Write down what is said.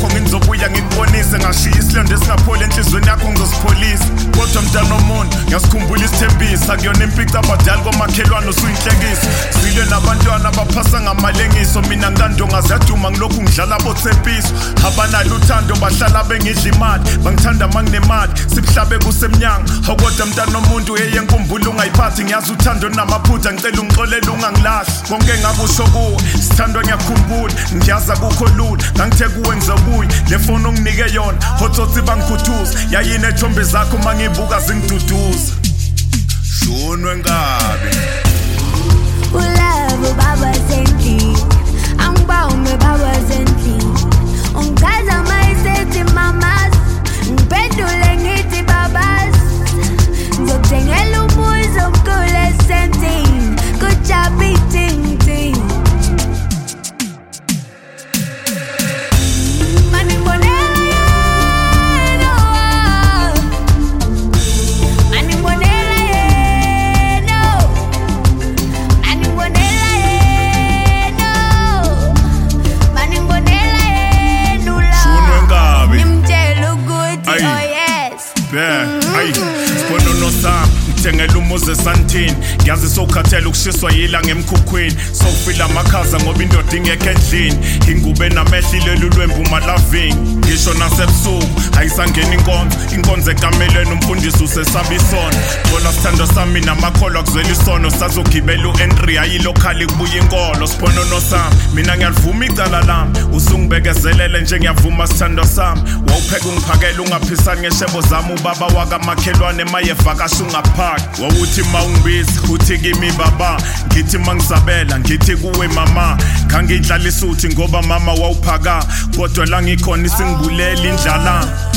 yakho ngizobuya ngikubonise ngashiya isilonda esingapholi enhlizweni yakho ngizosipholisa kodwa mntana womuntu ngiyasikhumbula isithembiso akuyona impica abadala komakhelwane usuyinhlekisa zile nabantwana abaphasa ngamalengiso mina ngandonga ziyaduma ngilokhu ngidlala boThempiso abanalo uthando bahlala bengidla imali bangithanda manginemali sibuhlabe kusemnyanga kodwa mntana womuntu yenkumbulo ungayiphathi ngiyazi uthando namaphutha ngicela ungixolele ungangilahli konke ngakusho kuwe sithandwa ngiyakhumbula ngiyaza kukho lula ngangithe kuwe ngizobuya le phone onginike yona hotsotsi bangikhuthuza yayine ethombe zakho mangibuka zingiduduza shunwe ngabe ulavo baba sendli angibawume baba sendli ungichaza mayisethi mamas ngiphendule ngithi babas ngizokuthengela umuzi omkhulu esentini kujabi ting ting Sibonono sami ngithengela umuzi esantini ngiyazi sowukhathela ukushiswa yilanga emkhukhwini sowufila amakhaza ngoba indoda ingekho endlini ingube namehlo lelu lwembu malaving ngisho nasebusuku ayisangena inkonzo ekamelweni umfundisi usesaba isono bona sithando sami namakholwa kuzwela isono sazogibela uHenry ayilokhali kubuya inkolo sibonono sami mina ngiyalivuma icala lami usungibekezelele nje ngiyavuma sithando sami wawupheka ungiphakela ungaphisani ngeshebo zami ubaba wakamakhelwane mayevakasha ungaphaki wawuthi mawungibiza uthi kimi baba ngithi mangizabela ngithi kuwe mama ngangidlala isuthi ngoba mama wawuphaka kodwa la ngikhona isingibulela indlala